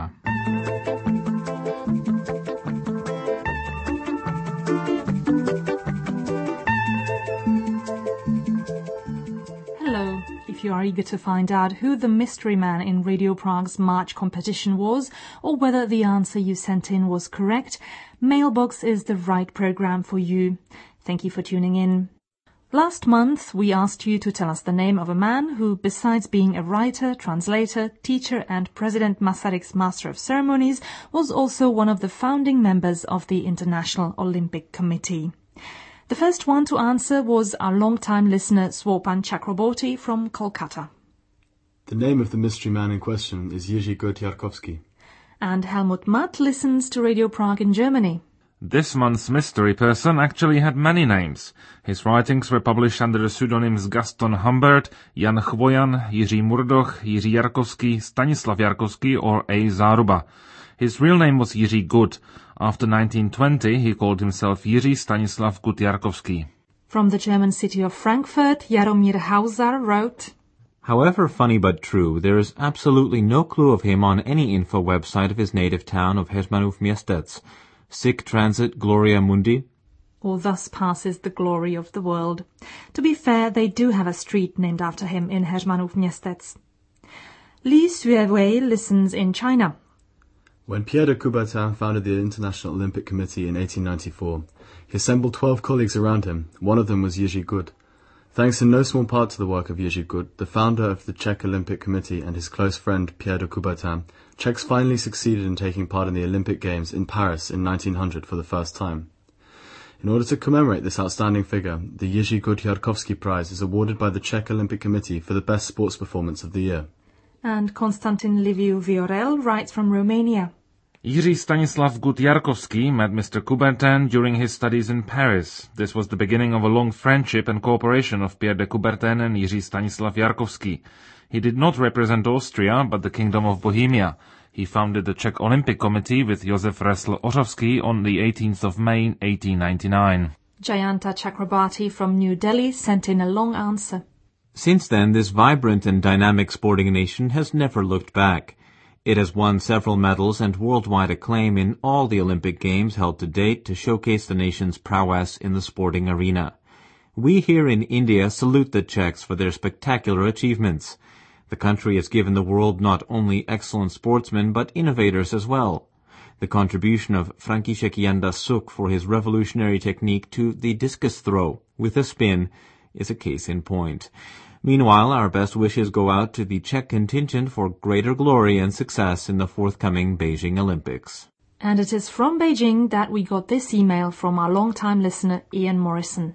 Russia. Hello. If you are eager to find out who the mystery man in Radio Prague's March competition was, or whether the answer you sent in was correct, Mailbox is the right program for you. Thank you for tuning in. Last month, we asked you to tell us the name of a man who, besides being a writer, translator, teacher and President Masaryk's Master of Ceremonies, was also one of the founding members of the International Olympic Committee. The first one to answer was our long-time listener Swopan Chakraborty from Kolkata. The name of the mystery man in question is Jiří Gut-Jarkovsky. And Helmut Matt listens to Radio Prague in Germany. This month's mystery person actually had many names. His writings were published under the pseudonyms Gaston Humbert, Jan Chvojan, Jiří Murdoch, Jiří Jarkovský, Stanislav Jarkovský or A. Záruba. His real name was Jiří Gut. After 1920, he called himself Jiří Stanislav Gut-Jarkovsky. From the German city of Frankfurt, Jaromír Hausar wrote, However funny but true, there is absolutely no clue of him on any info website of his native town of Heřmanův Městec. Sic transit gloria mundi. Or thus passes the glory of the world. To be fair, they do have a street named after him in Heřmanův Městec. Li Xuewei listens in China. When Pierre de Coubertin founded the International Olympic Committee in 1894, he assembled 12 colleagues around him. One of them was Jiří Gut. Thanks in no small part to the work of Jiří Gut, the founder of the Czech Olympic Committee and his close friend Pierre de Coubertin, Czechs finally succeeded in taking part in the Olympic Games in Paris in 1900 for the first time. In order to commemorate this outstanding figure, the Jiří Gut-Jarkovsky Prize is awarded by the Czech Olympic Committee for the best sports performance of the year. And Constantin Liviu Viorel writes from Romania. Jiří Stanislav Gut-Jarkovsky met Mr. Coubertin during his studies in Paris. This was the beginning of a long friendship and cooperation of Pierre de Coubertin and Jiří Stanislav Jarkovsky. He did not represent Austria, but the Kingdom of Bohemia. He founded the Czech Olympic Committee with Josef Resl-Ořovský on the 18th of May 1899. Jayanta Chakrabarty from New Delhi sent in a long answer. Since then, this vibrant and dynamic sporting nation has never looked back. It has won several medals and worldwide acclaim in all the Olympic Games held to date to showcase the nation's prowess in the sporting arena. We here in India salute the Czechs for their spectacular achievements. The country has given the world not only excellent sportsmen but innovators as well. The contribution of František Janda Suk for his revolutionary technique to the discus throw with a spin is a case in point. Meanwhile, our best wishes go out to the Czech contingent for greater glory and success in the forthcoming Beijing Olympics. And it is from Beijing that we got this email from our long-time listener Ian Morrison.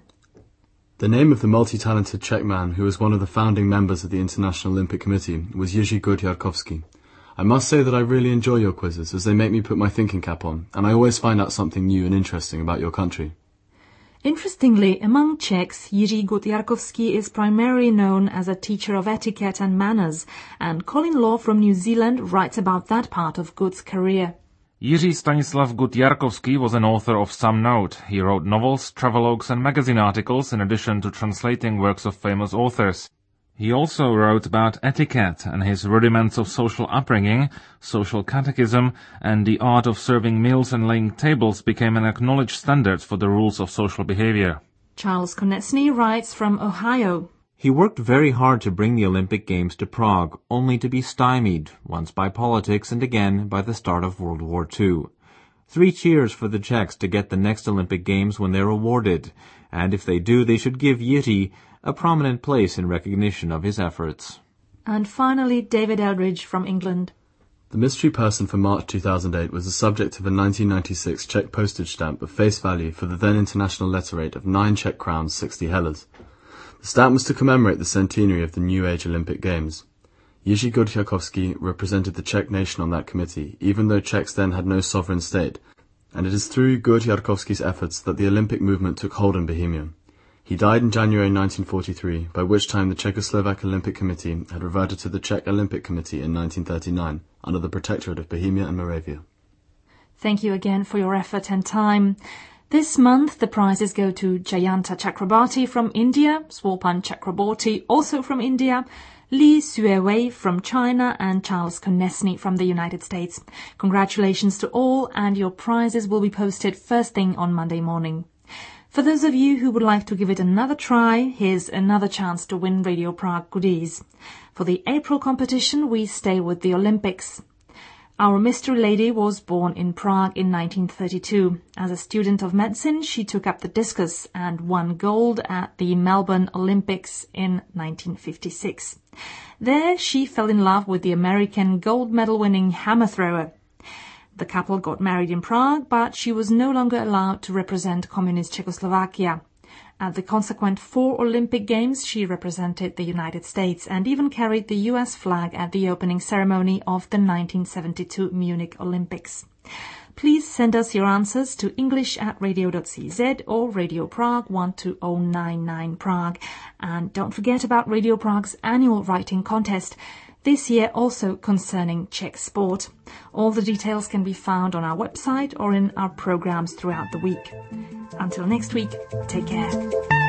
The name of the multi-talented Czech man who was one of the founding members of the International Olympic Committee was Jiří Gut-Jarkovsky. I must say that I really enjoy your quizzes as they make me put my thinking cap on, and I always find out something new and interesting about your country. Interestingly, among Czechs, Jiří Gut-Jarkovsky is primarily known as a teacher of etiquette and manners, and Colin Law from New Zealand writes about that part of Gut's career. Jiří Stanislav Gut-Jarkovsky was an author of some note. He wrote novels, travelogues and magazine articles in addition to translating works of famous authors. He also wrote about etiquette and his rudiments of social upbringing, social catechism, and the art of serving meals and laying tables became an acknowledged standard for the rules of social behavior. Charles Konecny writes from Ohio. He worked very hard to bring the Olympic Games to Prague, only to be stymied, once by politics and again by the start of World War II. 3 cheers for the Czechs to get the next Olympic Games when they're awarded, and if they do, they should give Jiří a prominent place in recognition of his efforts. And finally, David Eldridge from England. The mystery person for March 2008 was the subject of a 1996 Czech postage stamp of face value for the then international letter rate of 9 Czech crowns 60 hellas. The stamp was to commemorate the centenary of the New Age Olympic Games. Jiří Gut-Jarkovsky represented the Czech nation on that committee, even though Czechs then had no sovereign state, and it is through Gut-Jarkovsky's efforts that the Olympic movement took hold in Bohemia. He died in January 1943, by which time the Czechoslovak Olympic Committee had reverted to the Czech Olympic Committee in 1939, under the protectorate of Bohemia and Moravia. Thank you again for your effort and time. This month, the prizes go to Jayanta Chakrabarty from India, Swopan Chakraborty, also from India, Li Xuewei from China and Charles Konechny from the United States. Congratulations to all, and your prizes will be posted first thing on Monday morning. For those of you who would like to give it another try, here's another chance to win Radio Prague goodies. For the April competition, we stay with the Olympics. Our mystery lady was born in Prague in 1932. As a student of medicine, she took up the discus and won gold at the Melbourne Olympics in 1956. There, she fell in love with the American gold medal-winning hammer thrower. The couple got married in Prague, but she was no longer allowed to represent communist Czechoslovakia. At the consequent 4 Olympic Games, she represented the United States and even carried the US flag at the opening ceremony of the 1972 Munich Olympics. Please send us your answers to english@radio.cz or Radio Prague 12099 Prague. And don't forget about Radio Prague's annual writing contest, this year also concerning Czech sport. All the details can be found on our website or in our programs throughout the week. Until next week, take care.